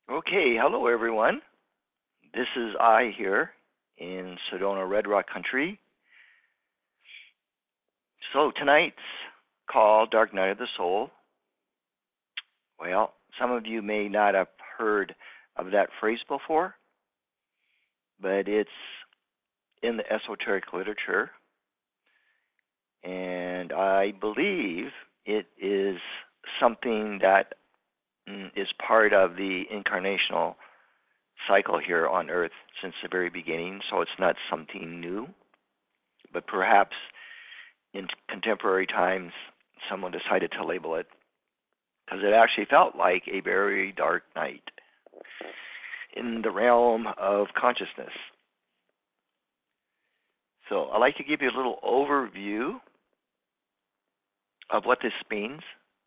Okay, hello everyone. This is I here in Sedona Red Rock Country. So tonight's call, Dark Night of the Soul. Well, some of you may not have heard of that phrase before, but it's in the esoteric literature, and I believe it is something that is part of the incarnational cycle here on Earth since the very beginning, so it's not something new. But perhaps in contemporary times, someone decided to label it because it actually felt like a very dark night in the realm of consciousness. So I'd like to give you a little overview of what this means.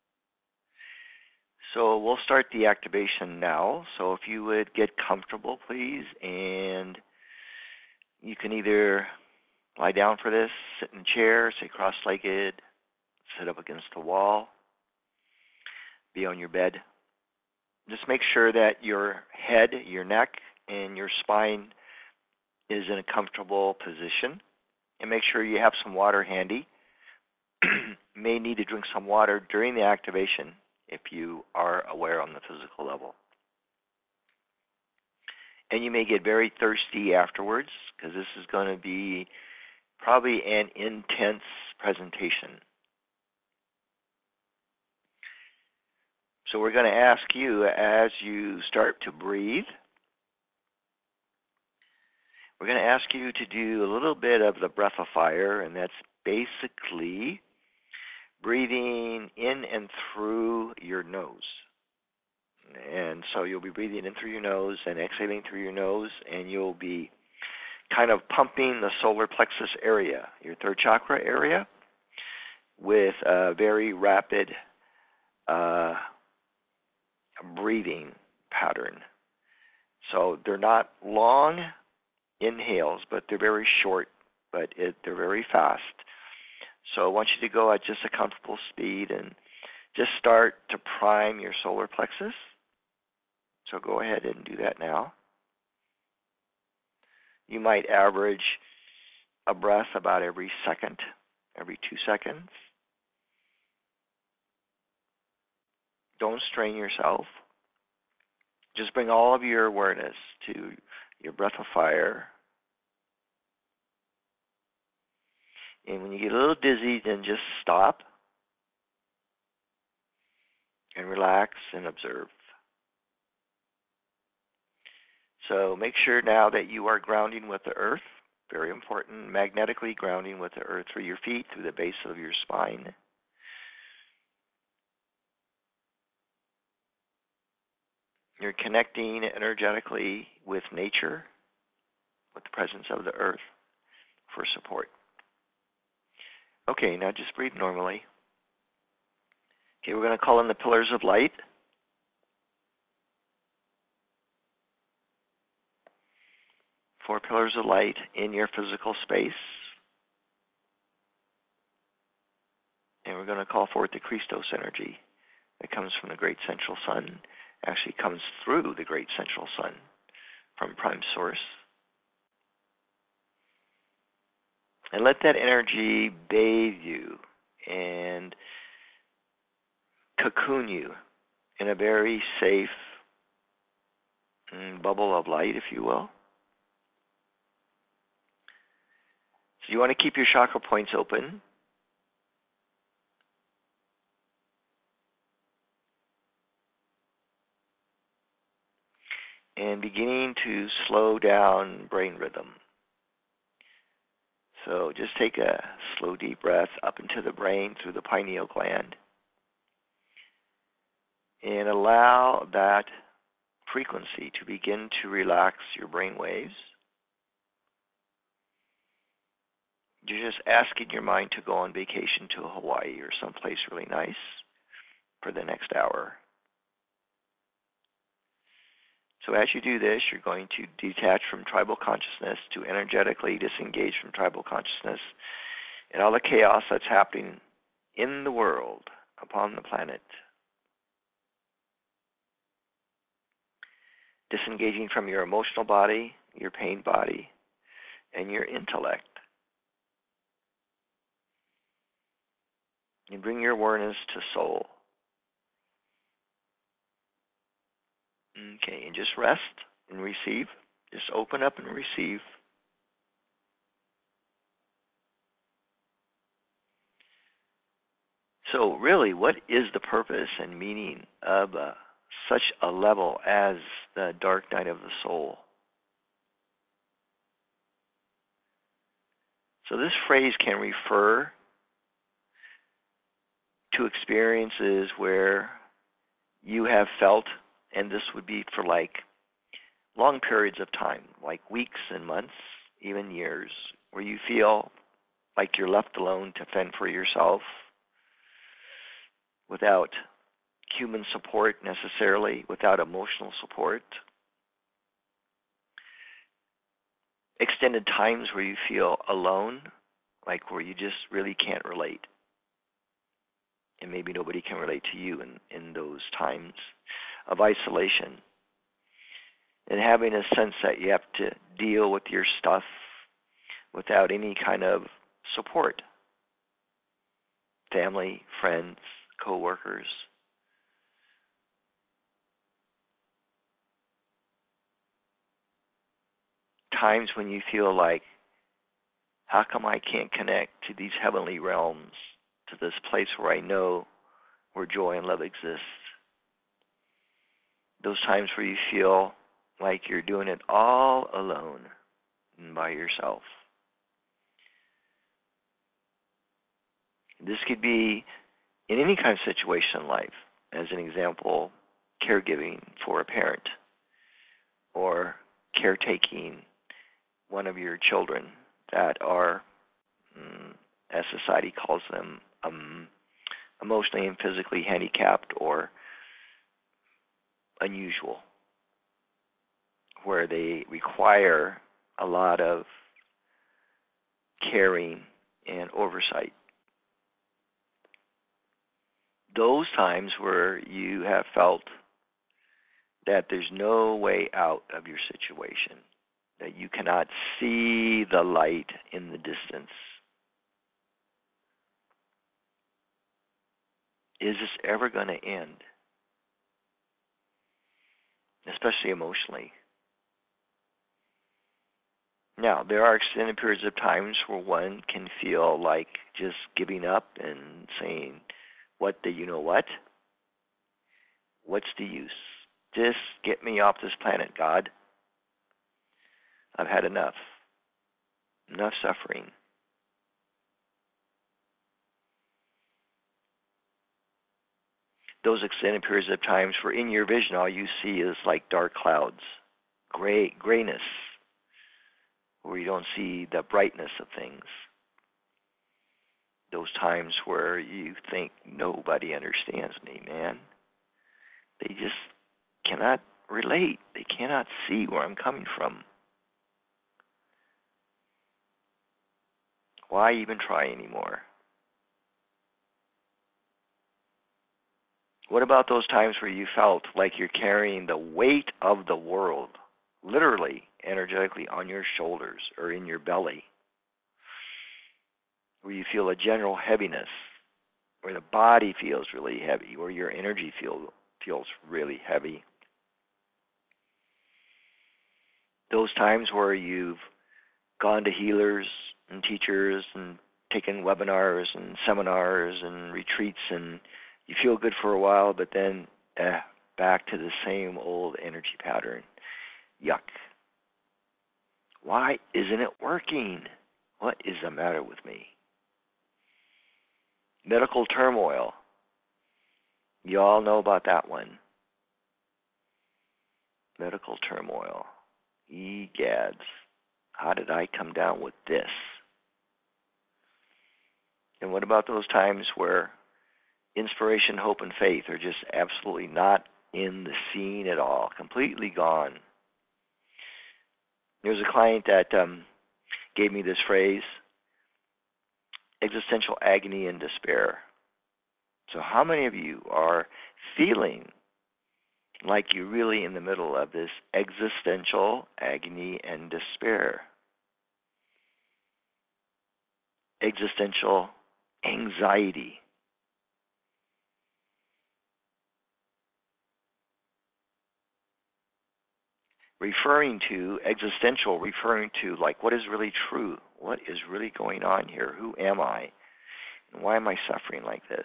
So we'll start the activation now. So if you would get comfortable, please, and you can either lie down for this, sit in a chair, sit cross-legged, sit up against the wall, be on your bed. Just make sure that your head, your neck, and your spine is in a comfortable position. And make sure you have some water handy. You may need to drink some water during the activation if you are aware on the physical level. And you may get very thirsty afterwards because this is going to be probably an intense presentation. So we're going to ask you as you start to breathe, we're going to ask you to do a little bit of the breath of fire, and that's basically breathing in and through your nose. And so you'll be breathing in through your nose and exhaling through your nose, and you'll be kind of pumping the solar plexus area, your third chakra area, with a very rapid breathing pattern. So they're not long inhales, but they're very short, but they're very fast. So I want you to go at just a comfortable speed and just start to prime your solar plexus. So go ahead and do that now. You might average a breath about every second, every 2 seconds. Don't strain yourself. Just bring all of your awareness to your breath of fire. And when you get a little dizzy, then just stop and relax and observe. So make sure now that you are grounding with the earth. Very important, magnetically grounding with the earth through your feet, through the base of your spine. You're connecting energetically with nature, with the presence of the earth for support. Okay, now just breathe normally. Okay, we're going to call in the pillars of light. Four pillars of light in your physical space. And we're going to call forth the Christos energy that comes from the great central sun, actually comes through the great central sun from prime source. And let that energy bathe you and cocoon you in a very safe bubble of light, if you will. So you want to keep your chakra points open. And beginning to slow down brain rhythm. So just take a slow, deep breath up into the brain through the pineal gland. And allow that frequency to begin to relax your brain waves. You're just asking your mind to go on vacation to Hawaii or someplace really nice for the next hour. So as you do this, you're going to detach from tribal consciousness to energetically disengage from tribal consciousness and all the chaos that's happening in the world, upon the planet. disengaging from your emotional body, your pain body, and your intellect. You bring your awareness to soul. Okay, and just rest and receive. Just open up and receive. So really, what is the purpose and meaning of such a level as the dark night of the soul? So this phrase can refer to experiences where you have felt, and this would be for like long periods of time, like weeks and months, even years, where you feel like you're left alone to fend for yourself without human support necessarily, without emotional support. Extended times where you feel alone, like where you just really can't relate. And maybe nobody can relate to you in those times of isolation. And having a sense that you have to deal with your stuff without any kind of support. Family, friends, co-workers. Times when you feel like, how come I can't connect to these heavenly realms, to this place where I know where joy and love exist? Those times where you feel like you're doing it all alone and by yourself. This could be in any kind of situation in life. As an example, caregiving for a parent or caretaking one of your children that are, as society calls them, emotionally and physically handicapped or unusual, where they require a lot of caring and oversight. Those times where you have felt that there's no way out of your situation, that you cannot see the light in the distance. Is this ever going to end? Especially emotionally. Now, there are extended periods of times where one can feel like just giving up and saying, what the you know what? What's the use? Just get me off this planet, God. I've had enough. Enough suffering. Those extended periods of times where in your vision all you see is like dark clouds, grayness, where you don't see the brightness of things. Those times where you think nobody understands me, man. They just cannot relate. They cannot see where I'm coming from. Why even try anymore? What about those times where you felt like you're carrying the weight of the world, literally, energetically, on your shoulders or in your belly? Where you feel a general heaviness, where the body feels really heavy, where your energy feels really heavy. Those times where you've gone to healers and teachers and taken webinars and seminars and retreats, and you feel good for a while, but then back to the same old energy pattern. Yuck. Why isn't it working? What is the matter with me? Medical turmoil. You all know about that one. Medical turmoil. Egads. How did I come down with this? And what about those times where inspiration, hope, and faith are just absolutely not in the scene at all, completely gone? There's a client that gave me this phrase, existential agony and despair. So how many of you are feeling like you're really in the middle of this existential agony and despair, existential anxiety. Existential, referring to like what is really true, what is really going on here, who am I, and why am I suffering like this?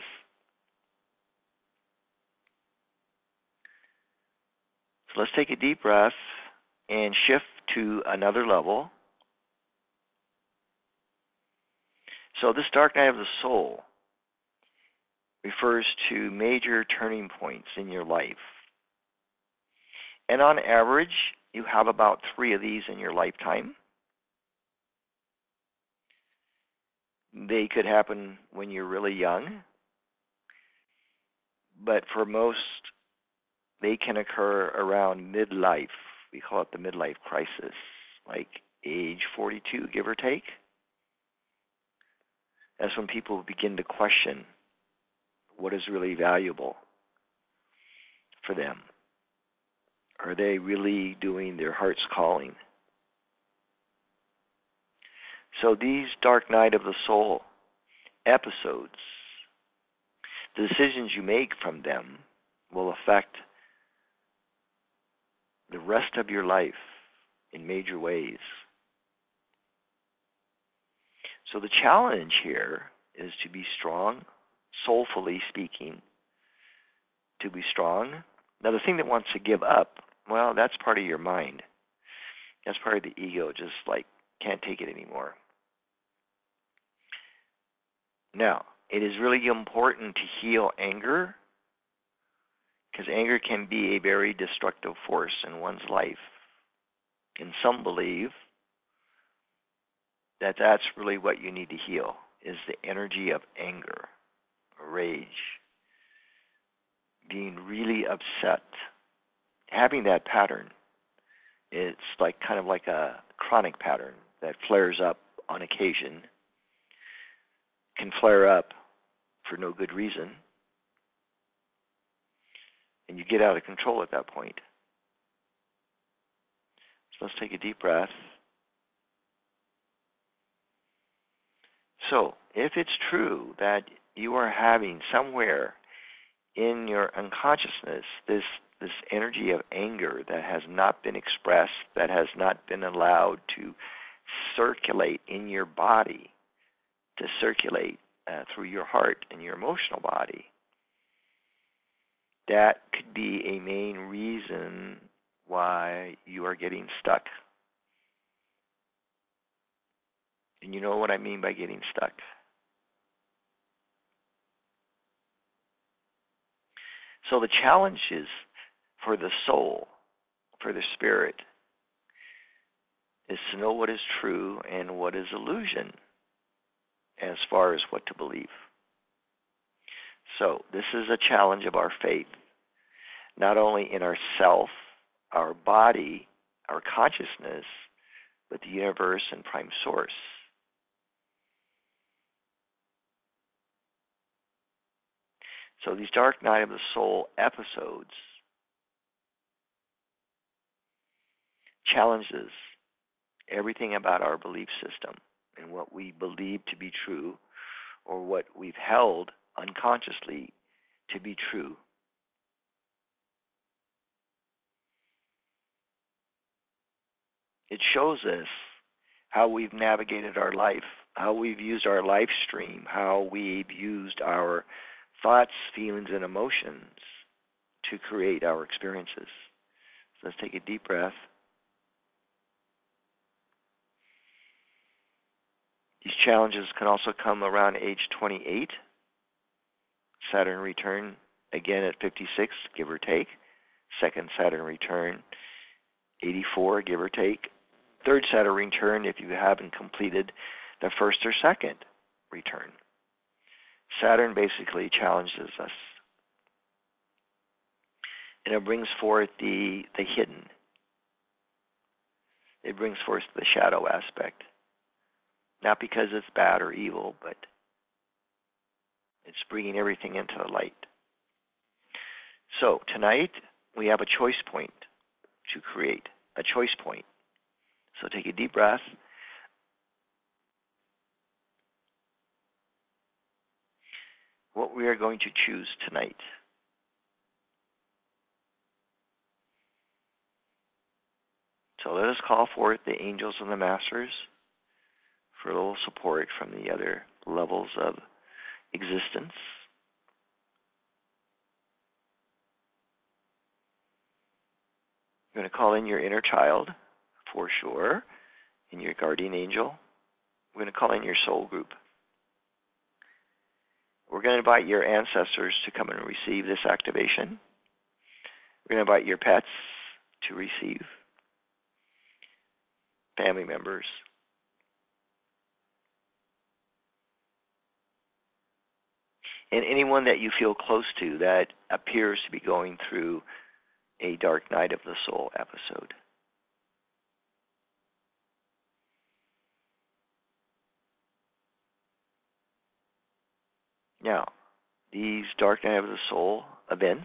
So let's take a deep breath and shift to another level. So this dark night of the soul refers to major turning points in your life. And on average, you have about 3 of these in your lifetime. They could happen when you're really young, but for most, they can occur around midlife. We call it the midlife crisis, like age 42, give or take. That's when people begin to question what is really valuable for them. Are they really doing their heart's calling? So these dark night of the soul episodes, the decisions you make from them will affect the rest of your life in major ways. So the challenge here is to be strong, soulfully speaking, to be strong. Now the thing that wants to give up, well, that's part of your mind. That's part of the ego, just like can't take it anymore. Now, it is really important to heal anger, because anger can be a very destructive force in one's life. And some believe that that's really what you need to heal, is the energy of anger, rage, being really upset. Having that pattern, it's like kind of like a chronic pattern that flares up on occasion, can flare up for no good reason, and you get out of control at that point. So let's take a deep breath. So, if it's true that you are having somewhere in your unconsciousness this energy of anger that has not been expressed, that has not been allowed to circulate in your body, to circulate through your heart and your emotional body, that could be a main reason why you are getting stuck. And you know what I mean by getting stuck. So the challenge is for the soul, for the spirit, is to know what is true and what is illusion as far as what to believe. So this is a challenge of our faith, not only in ourself, our body, our consciousness, but the universe and prime source. So these dark night of the soul episodes challenges everything about our belief system and what we believe to be true, or what we've held unconsciously to be true. It shows us how we've navigated our life, how we've used our life stream, how we've used our thoughts, feelings, and emotions to create our experiences. So let's take a deep breath. These challenges can also come around age 28. Saturn return again at 56, give or take. Second Saturn return, 84, give or take. Third Saturn return if you haven't completed the first or second return. Saturn basically challenges us. And it brings forth the hidden. It brings forth the shadow aspect. Not because it's bad or evil, but it's bringing everything into the light. So tonight, we have a choice point to create, a choice point. So take a deep breath. What we are going to choose tonight. So let us call forth the angels and the masters for a little support from the other levels of existence. You're going to call in your inner child, for sure, and your guardian angel. We're going to call in your soul group. We're going to invite your ancestors to come and receive this activation. We're going to invite your pets to receive, family members. And anyone that you feel close to that appears to be going through a dark night of the soul episode. Now, these dark night of the soul events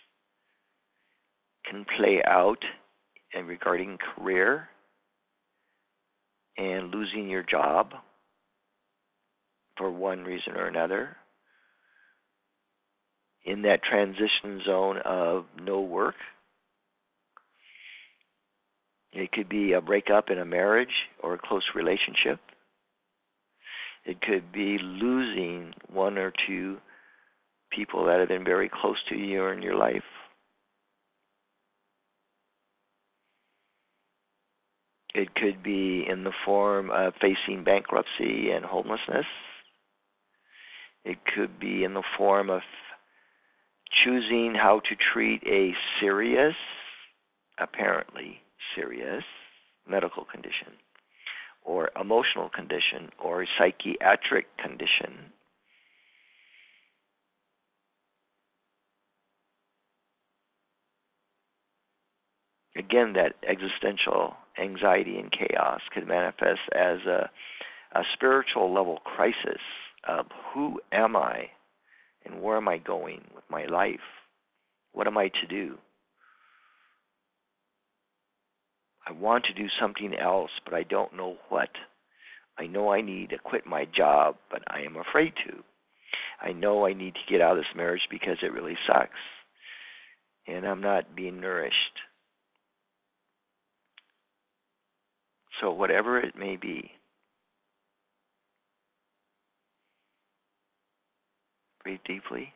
can play out regarding career and losing your job for one reason or another. In that transition zone of no work. It could be a breakup in a marriage or a close relationship. It could be losing one or two people that have been very close to you in your life. It could be in the form of facing bankruptcy and homelessness. It could be in the form of choosing how to treat a serious, apparently serious, medical condition, or emotional condition, or a psychiatric condition. Again, that existential anxiety and chaos could manifest as a spiritual level crisis of who am I and where am I going with my life? What am I to do? I want to do something else, but I don't know what. I know I need to quit my job, but I am afraid to. I know I need to get out of this marriage because it really sucks, and I'm not being nourished. So whatever it may be, breathe deeply.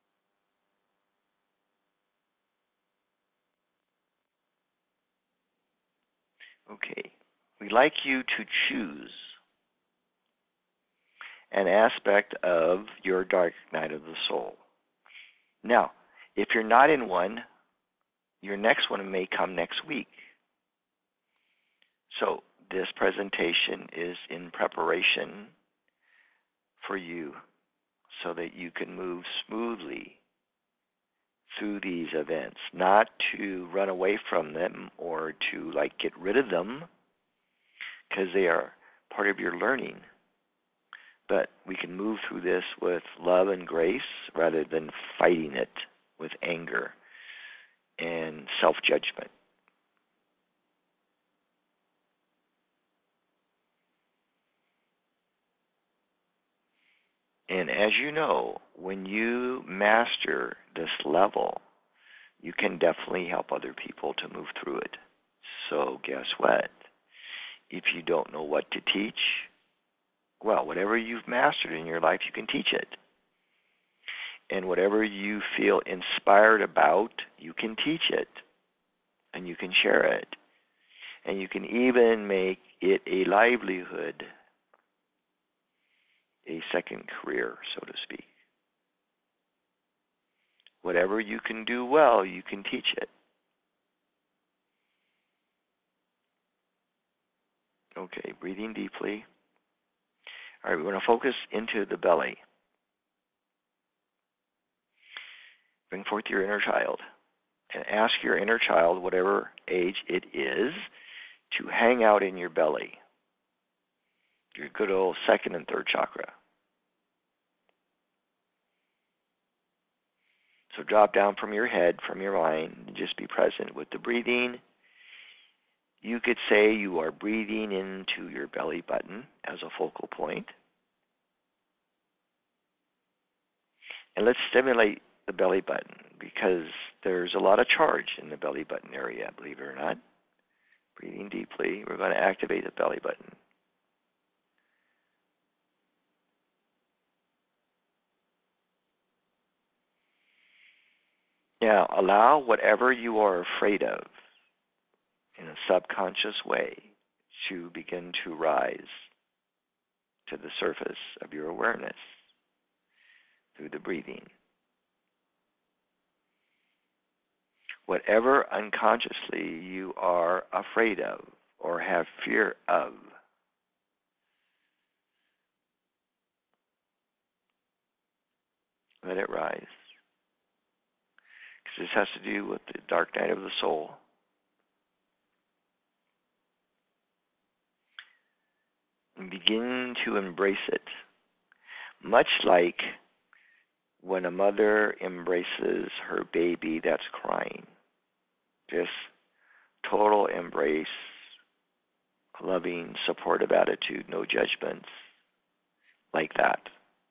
Okay. We'd like you to choose an aspect of your dark night of the soul. Now, if you're not in one, your next one may come next week. So this presentation is in preparation for you so that you can move smoothly through these events, not to run away from them or to get rid of them, because they are part of your learning. But we can move through this with love and grace rather than fighting it with anger and self-judgment. And as you know, when you master this level, you can definitely help other people to move through it. So guess what? If you don't know what to teach, well, whatever you've mastered in your life, you can teach it. And whatever you feel inspired about, you can teach it. And you can share it. And you can even make it a livelihood, a second career, so to speak. Whatever you can do well, you can teach it. Okay, breathing deeply. All right, we're going to focus into the belly. Bring forth your inner child and ask your inner child, whatever age it is, to hang out in your belly, your good old second and third chakra. So drop down from your head, from your mind, and just be present with the breathing. You could say you are breathing into your belly button as a focal point. And let's stimulate the belly button because there's a lot of charge in the belly button area, believe it or not. Breathing deeply, we're going to activate the belly button. Now, allow whatever you are afraid of in a subconscious way to begin to rise to the surface of your awareness through the breathing. Whatever unconsciously you are afraid of or have fear of, let it rise. Because this has to do with the dark night of the soul. And begin to embrace it. Much like when a mother embraces her baby that's crying. Just total embrace, loving, supportive attitude, no judgments, like that.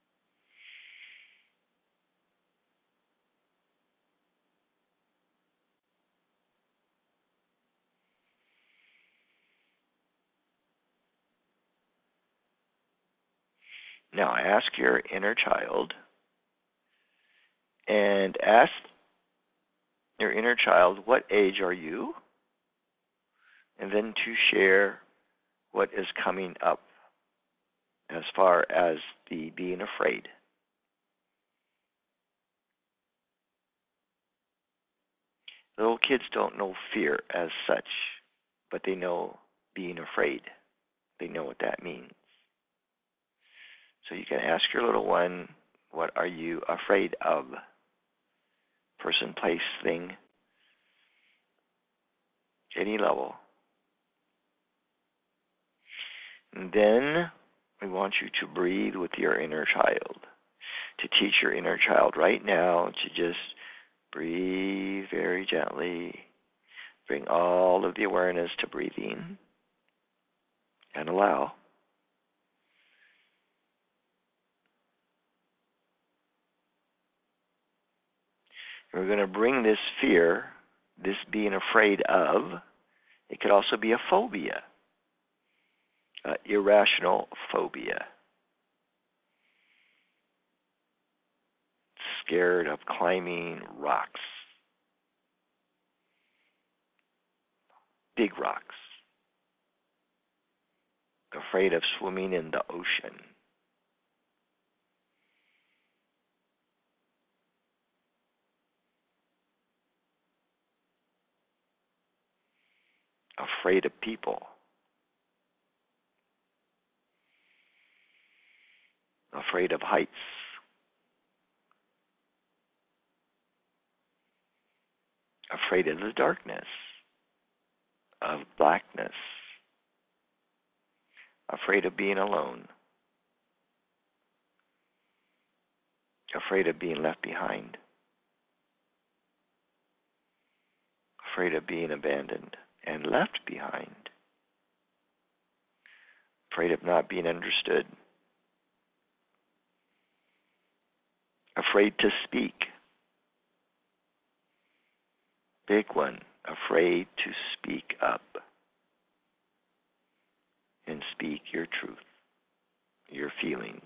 Now ask your inner child, and ask your inner child, what age are you? And then to share what is coming up as far as the being afraid. Little kids don't know fear as such, but they know being afraid. They know what that means. So you can ask your little one, what are you afraid of? Person, place, thing, any level. And then we want you to breathe with your inner child. To teach your inner child right now to just breathe very gently. Bring all of the awareness to breathing. And allow. And we're going to bring this fear, this being afraid of, it could also be a phobia. Irrational phobia. Scared of climbing rocks. Big rocks. Afraid of swimming in the ocean. Afraid of people. Afraid of heights. Afraid of the darkness, of blackness, afraid of being alone, afraid of being left behind, afraid of being abandoned and left behind, afraid of not being understood, afraid to speak. Big one, afraid to speak up and speak your truth, your feelings.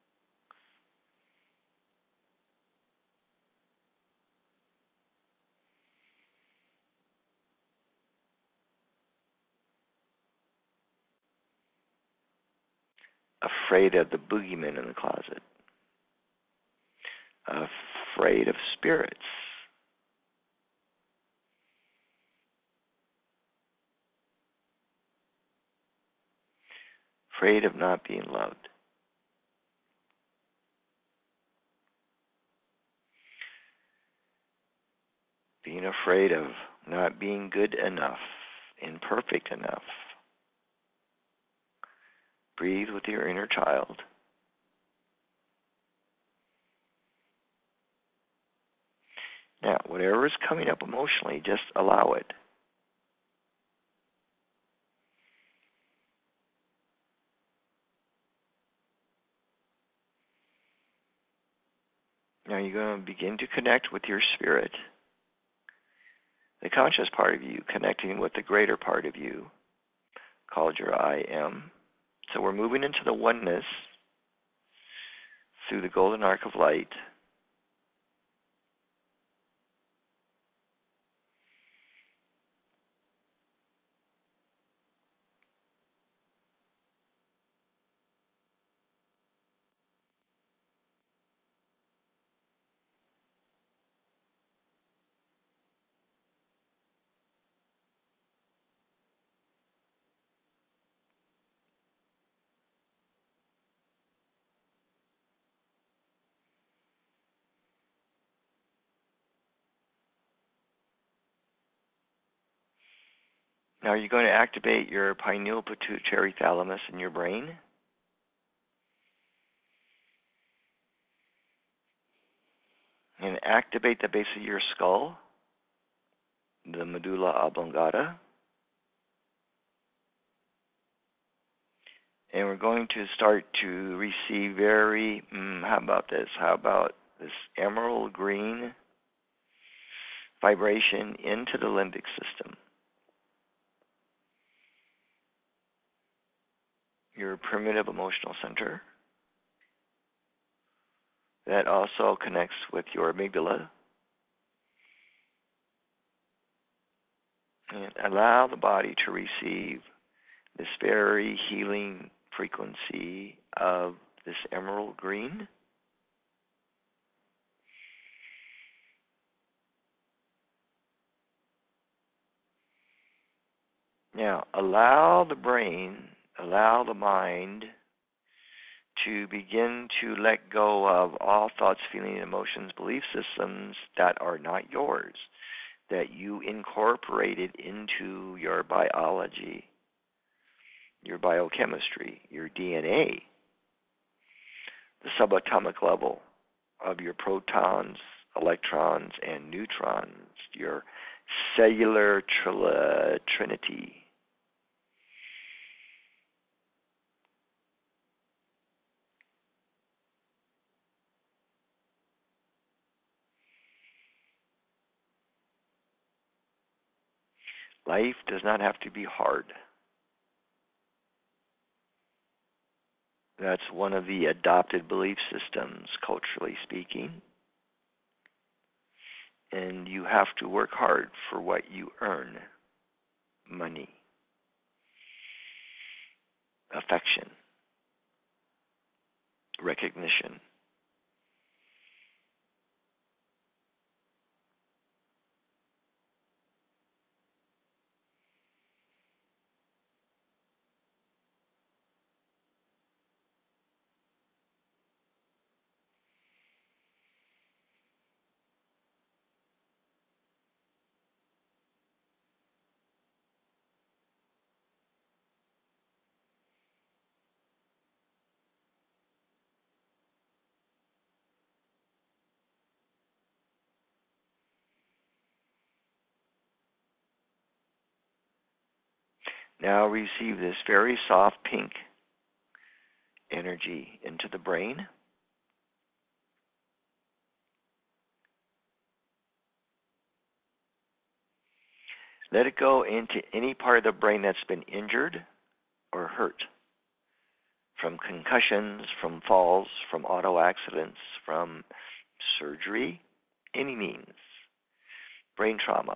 Afraid of the boogeyman in the closet. Afraid of spirits. Afraid of not being loved. Being afraid of not being good enough, imperfect enough. Breathe with your inner child. Now, whatever is coming up emotionally, just allow it. Now you're going to begin to connect with your spirit, the conscious part of you, connecting with the greater part of you, called your I am. So we're moving into the oneness through the golden arc of light. Now you're going to activate your pineal pituitary thalamus in your brain. And activate the base of your skull, the medulla oblongata. And we're going to start to receive how about this emerald green vibration into the limbic system. Your primitive emotional center. That also connects with your amygdala. And allow the body to receive this very healing frequency of this emerald green. Now, allow the brain, allow the mind to begin to let go of all thoughts, feelings, emotions, belief systems that are not yours, that you incorporated into your biology, your biochemistry, your DNA, the subatomic level of your protons, electrons, and neutrons, your cellular trinity. Life does not have to be hard. That's one of the adopted belief systems, culturally speaking. And you have to work hard for what you earn. Money, affection, recognition. Now receive this very soft pink energy into the brain. Let it go into any part of the brain that's been injured or hurt, from concussions, from falls, from auto accidents, from surgery, any means. Brain trauma.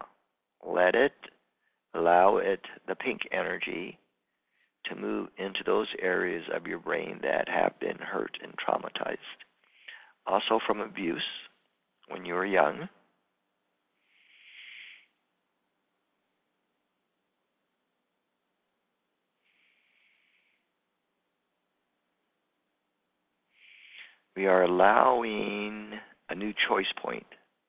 Allow it, the pink energy, to move into those areas of your brain that have been hurt and traumatized. Also from abuse when you were young. We are allowing a new choice point.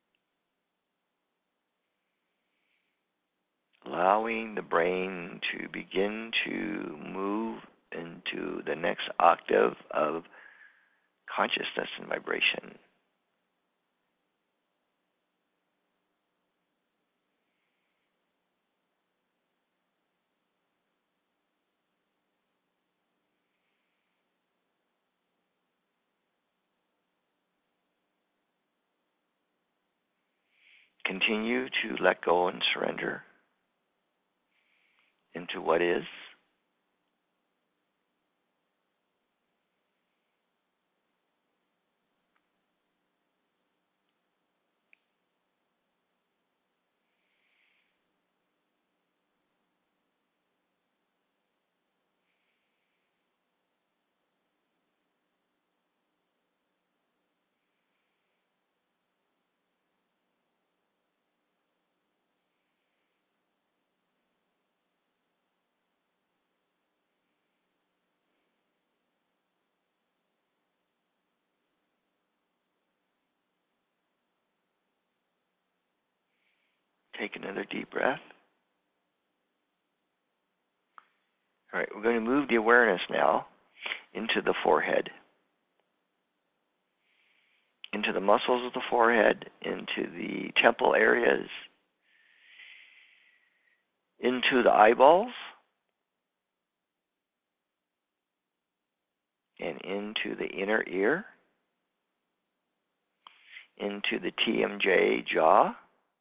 Allowing the brain to begin to move into the next octave of consciousness and vibration. continue to let go and surrender into what is. Take another deep breath. All right, we're going to move the awareness now into the forehead, into the muscles of the forehead, into the temple areas, into the eyeballs, and into the inner ear, into the TMJ jaw,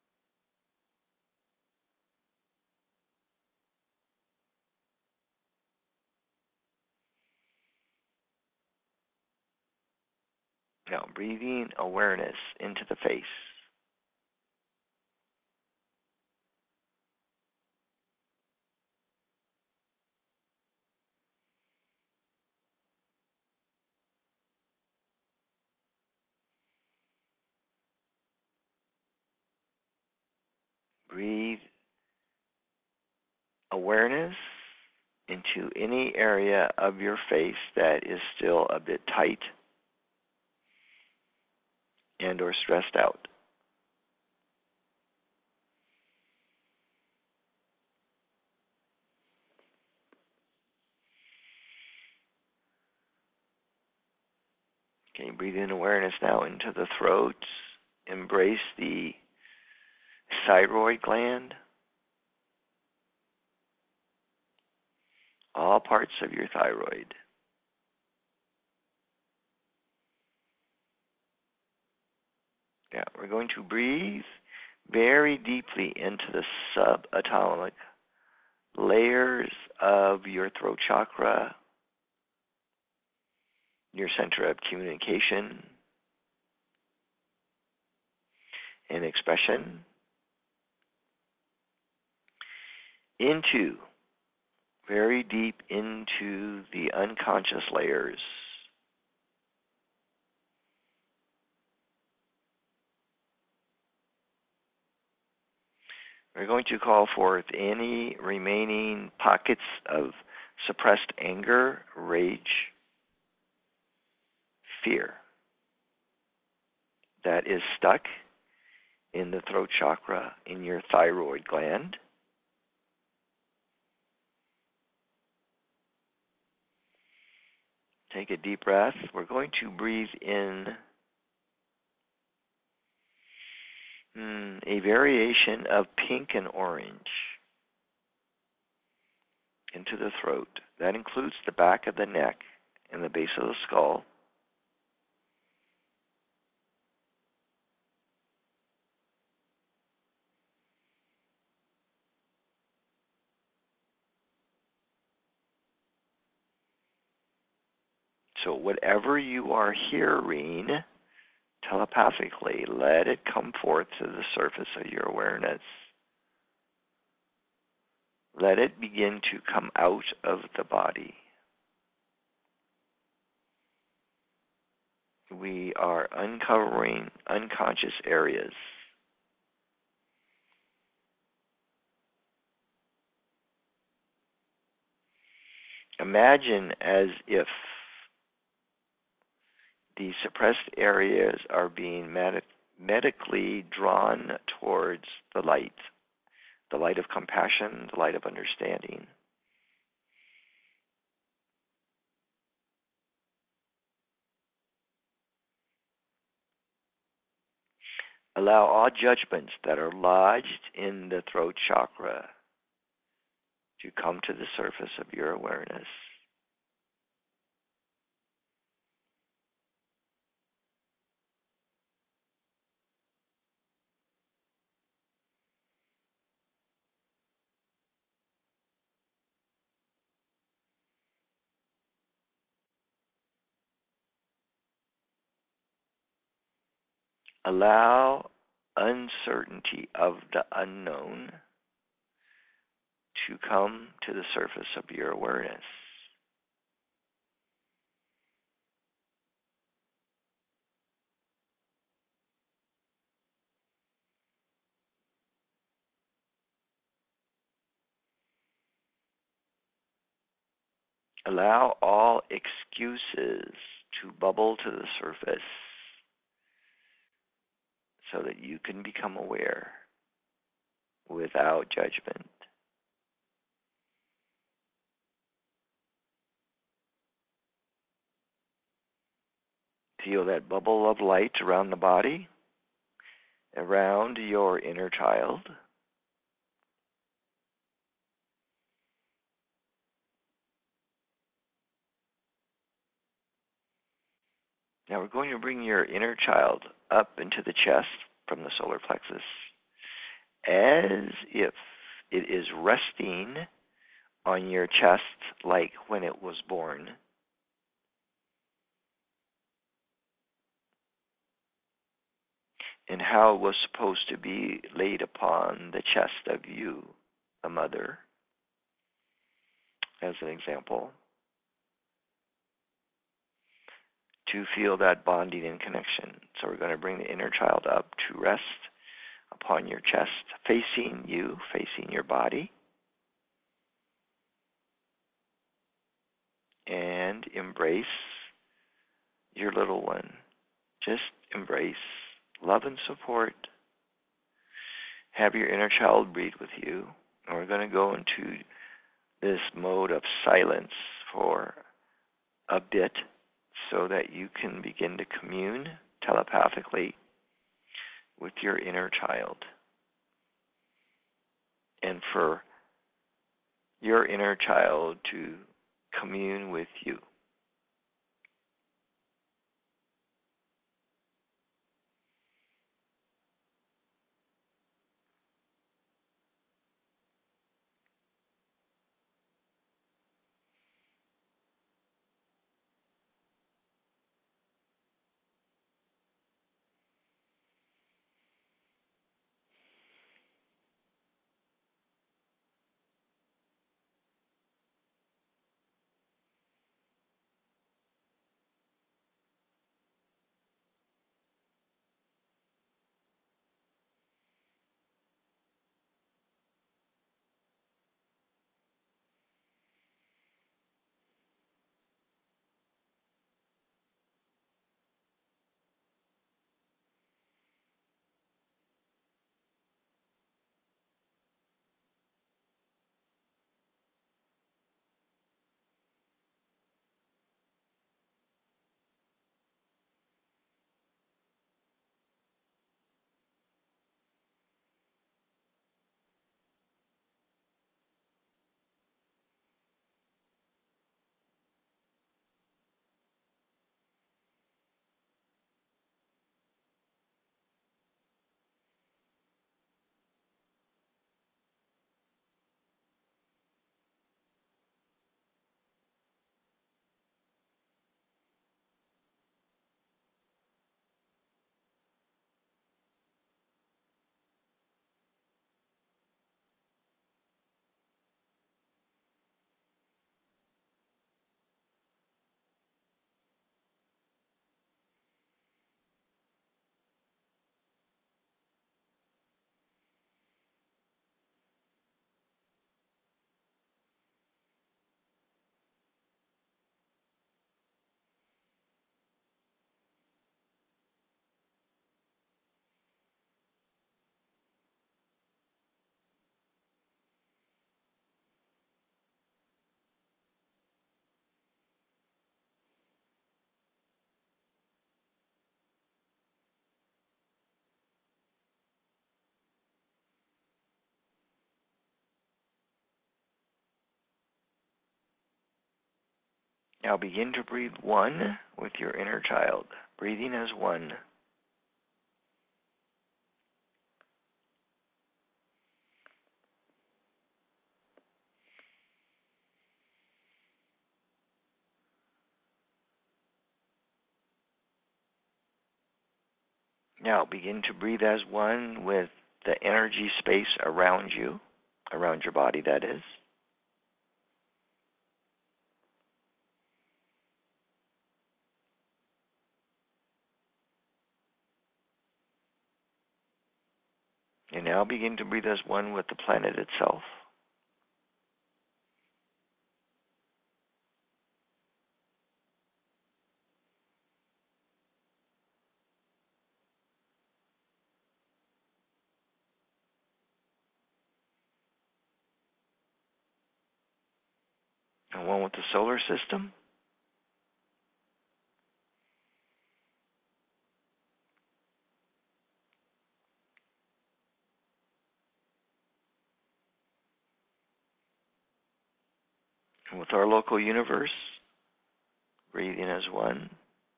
now breathing awareness into the face. Breathe awareness into any area of your face that is still a bit tight and or stressed out. Okay, breathe in awareness now into the throat. Embrace the thyroid gland. All parts of your thyroid. Now, we're going to breathe very deeply into the subatomic layers of your throat chakra, your center of communication and expression, into, very deep into the unconscious layers. We're going to call forth any remaining pockets of suppressed anger, rage, fear that is stuck in the throat chakra, in your thyroid gland. Take a deep breath. We're going to breathe in a variation of pink and orange into the throat. That includes the back of the neck and the base of the skull. So whatever you are hearing telepathically, let it come forth to the surface of your awareness. Let it begin to come out of the body. We are uncovering unconscious areas. Imagine as if the suppressed areas are being medically drawn towards the light of compassion, the light of understanding. Allow all judgments that are lodged in the throat chakra to come to the surface of your awareness. Allow uncertainty of the unknown to come to the surface of your awareness. Allow all excuses to bubble to the surface so that you can become aware without judgment. Feel that bubble of light around the body, around your inner child. Now we're going to bring your inner child up into the chest from the solar plexus as if it is resting on your chest like when it was born. And how it was supposed to be laid upon the chest of you, the mother, as an example, to feel that bonding and connection. So we're going to bring the inner child up to rest upon your chest, facing you, facing your body, and embrace your little one. Just embrace love and support. Have your inner child breathe with you. And we're going to go into this mode of silence for a bit so that you can begin to commune telepathically with your inner child. And for your inner child to commune with you. Now begin to breathe one with your inner child, breathing as one. Now begin to breathe as one with the energy space around you, around your body, that is. And now begin to breathe as one with the planet itself. And one with the solar system. And with our local universe, breathing as one.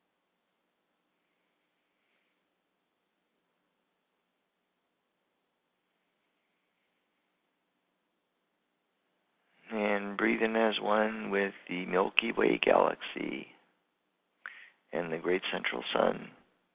And breathing as one with the Milky Way galaxy and the great central sun.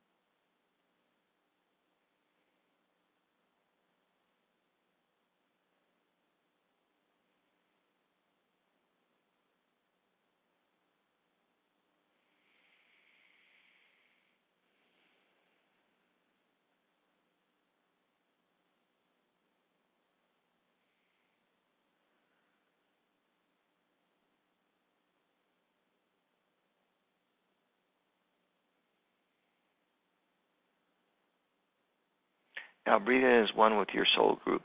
Now breathe in as one with your soul group,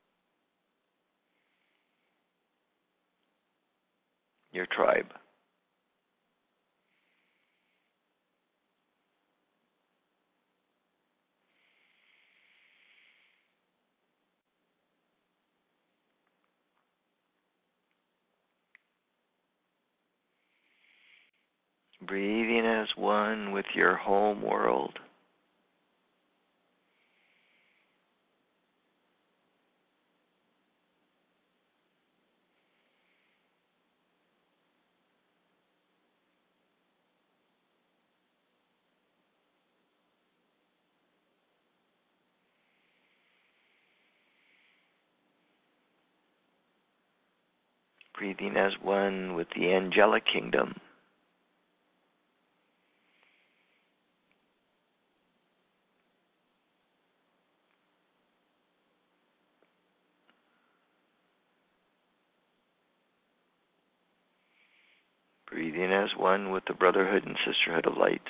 your tribe. Breathing as one with your home world. Breathing as one with the angelic kingdom. Breathing as one with the brotherhood and sisterhood of light.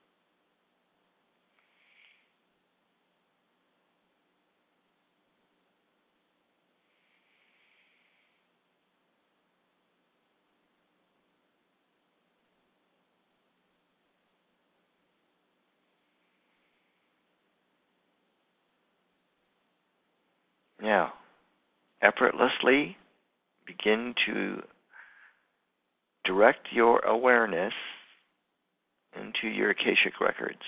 Now, effortlessly begin to direct your awareness into your Akashic records.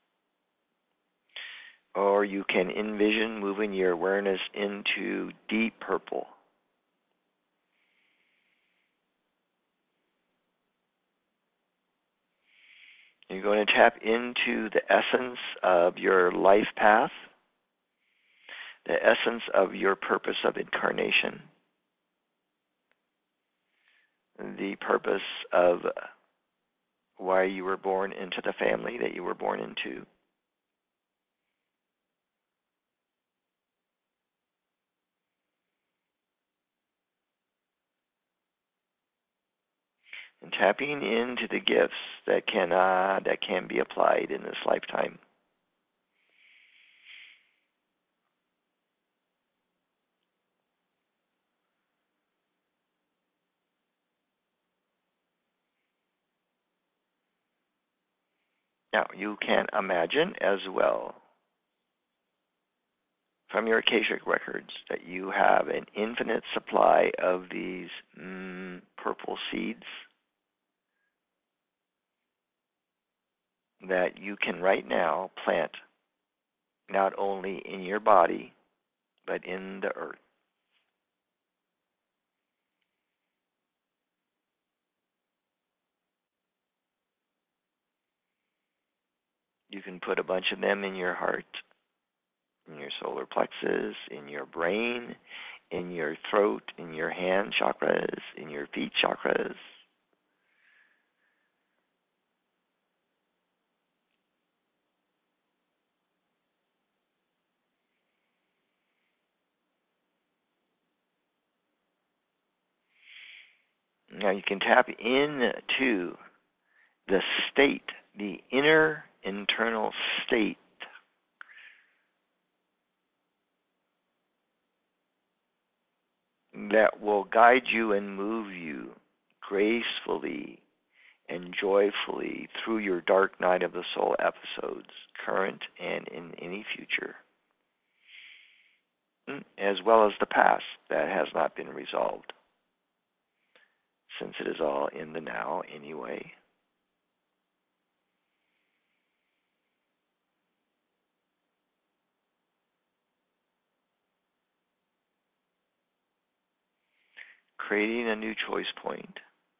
Or you can envision moving your awareness into deep purple. You're going to tap into the essence of your life path, the essence of your purpose of incarnation, the purpose of why you were born into the family that you were born into. And tapping into the gifts that can be applied in this lifetime. Now, you can imagine as well from your Akashic records that you have an infinite supply of these purple seeds that you can right now plant not only in your body, but in the earth. You can put a bunch of them in your heart, in your solar plexus, in your brain, in your throat, in your hand chakras, in your feet chakras. Now you can tap into the state, the inner internal state that will guide you and move you gracefully and joyfully through your dark night of the soul episodes, current and in any future, as well as the past that has not been resolved, since it is all in the now anyway. Creating a new choice point.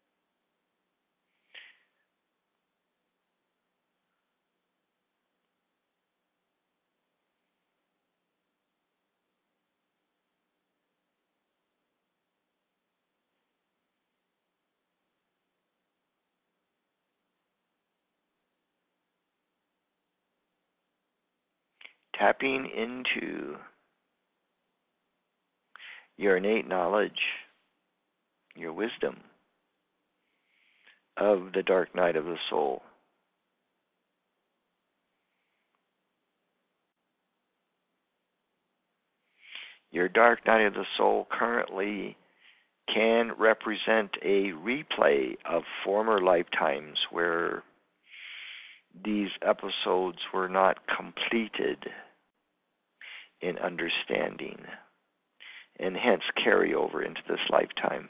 Tapping into your innate knowledge, your wisdom of the dark night of the soul. Your dark night of the soul currently can represent a replay of former lifetimes where these episodes were not completed in understanding, and hence carry over into this lifetime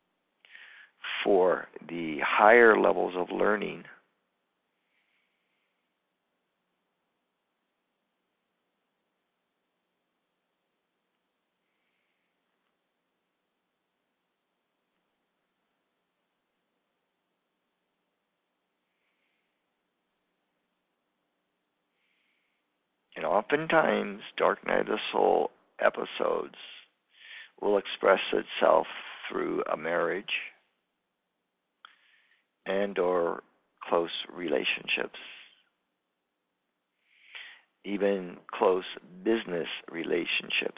for the higher levels of learning. And oftentimes, Dark Night of the Soul episodes will express itself through a marriage and or close relationships, even close business relationships.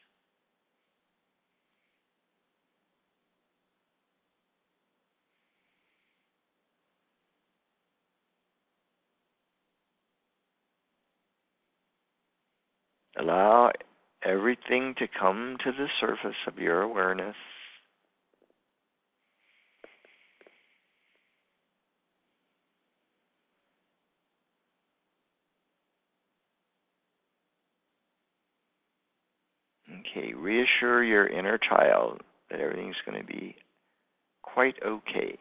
Allow everything to come to the surface of your awareness. Okay, reassure your inner child that everything's going to be quite okay.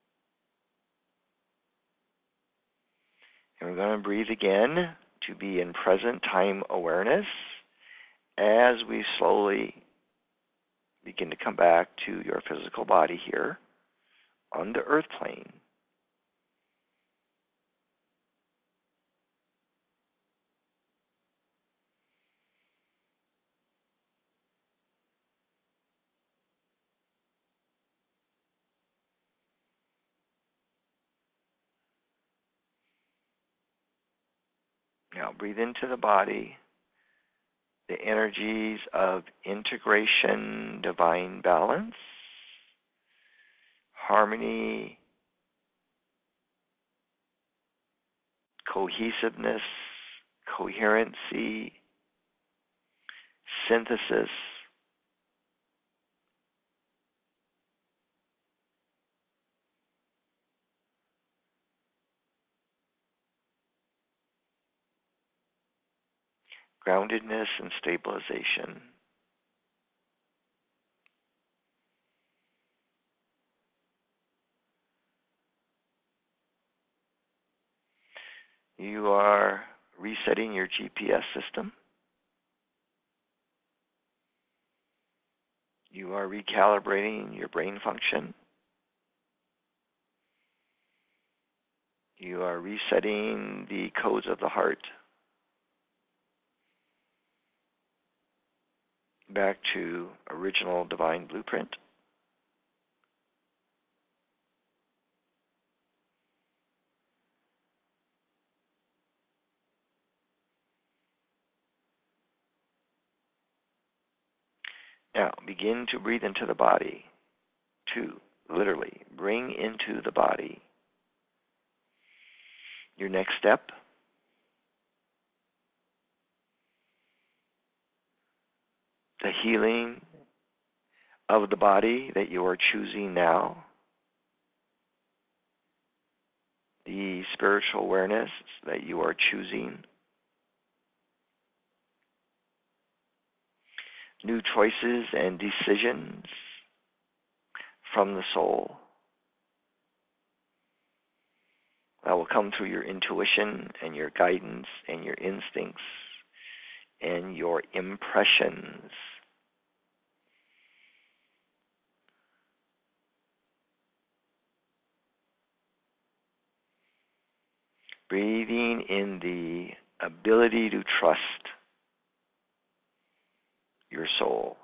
And we're going to breathe again to be in present time awareness as we slowly begin to come back to your physical body here on the earth plane. Now breathe into the body the energies of integration, divine balance, harmony, cohesiveness, coherency, synthesis, groundedness, and stabilization. You are resetting your GPS system. You are recalibrating your brain function. You are resetting the codes of the heart back to original divine blueprint. Now, begin to breathe into the body. 2, literally, bring into the body. Your next step, the healing of the body that you are choosing now, the spiritual awareness that you are choosing, new choices and decisions from the soul that will come through your intuition and your guidance and your instincts and your impressions. Breathing in the ability to trust your soul,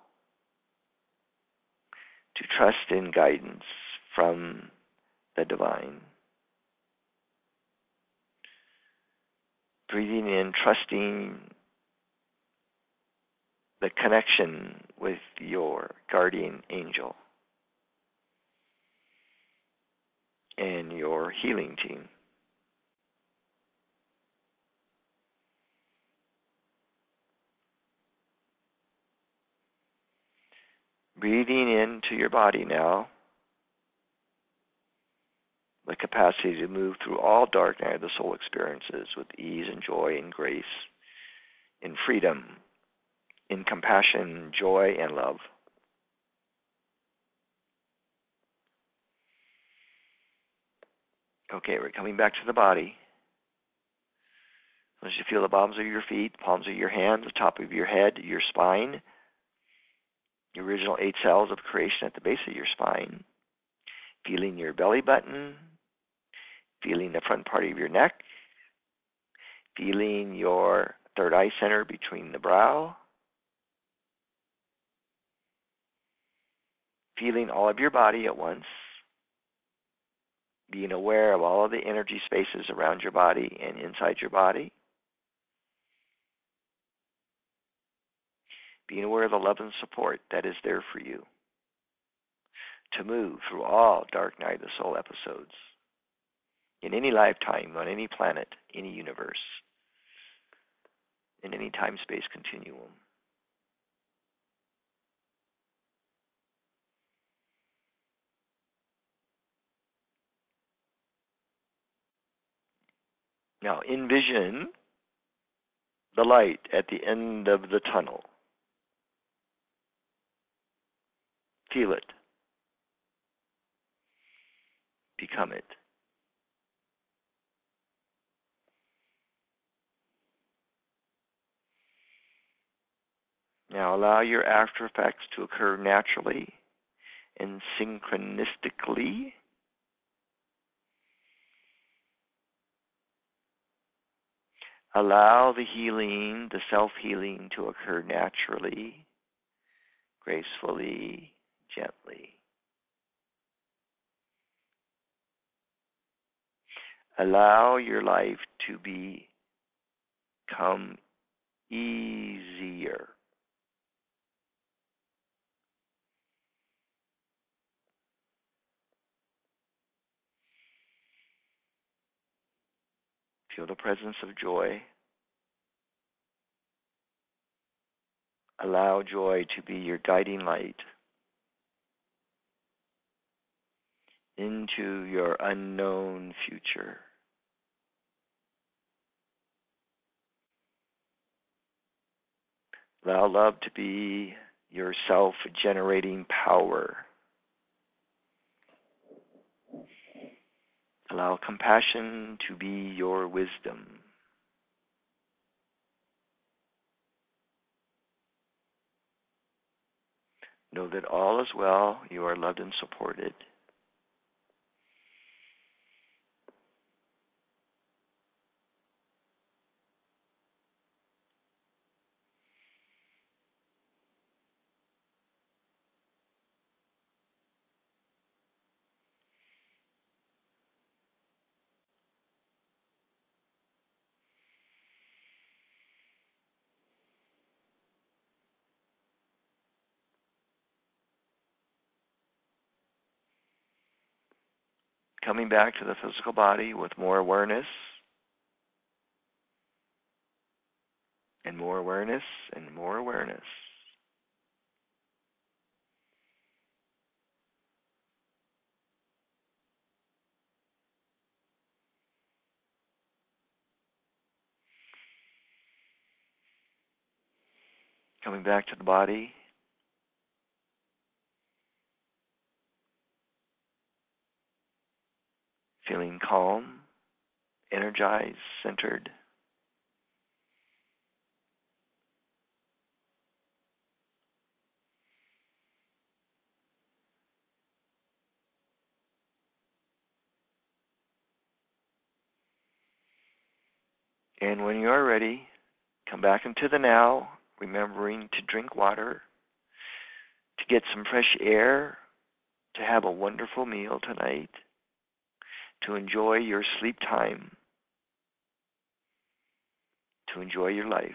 to trust in guidance from the divine. Breathing in, trusting the connection with your guardian angel and your healing team. Breathing into your body now, the capacity to move through all dark night of the soul experiences with ease and joy and grace, in freedom, in compassion, joy, and love. Okay, we're coming back to the body. As you feel the bottoms of your feet, palms of your hands, the top of your head, your spine, the original 8 cells of creation at the base of your spine, feeling your belly button, feeling the front part of your neck, feeling your third eye center between the brow, feeling all of your body at once, being aware of all of the energy spaces around your body and inside your body, being aware of the love and support that is there for you to move through all dark night of the soul episodes in any lifetime, on any planet, any universe, in any time-space continuum. Now, envision the light at the end of the tunnel. Feel it. Become it. Now allow your after effects to occur naturally and synchronistically. Allow the healing, the self-healing to occur naturally, gracefully, gently. Allow your life to become easier. Feel the presence of joy. Allow joy to be your guiding light into your unknown future. Allow love to be your self-generating power. Allow compassion to be your wisdom. Know that all is well. You are loved and supported. coming back to the physical body with more awareness and more awareness and more awareness. Coming back to the body, feeling calm, energized, centered. And when you are ready, come back into the now, remembering to drink water, to get some fresh air, to have a wonderful meal tonight, to enjoy your sleep time, to enjoy your life.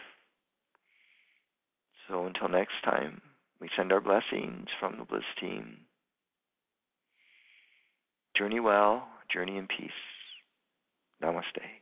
So until next time, we send our blessings from the Bliss team. Journey well, journey in peace. Namaste.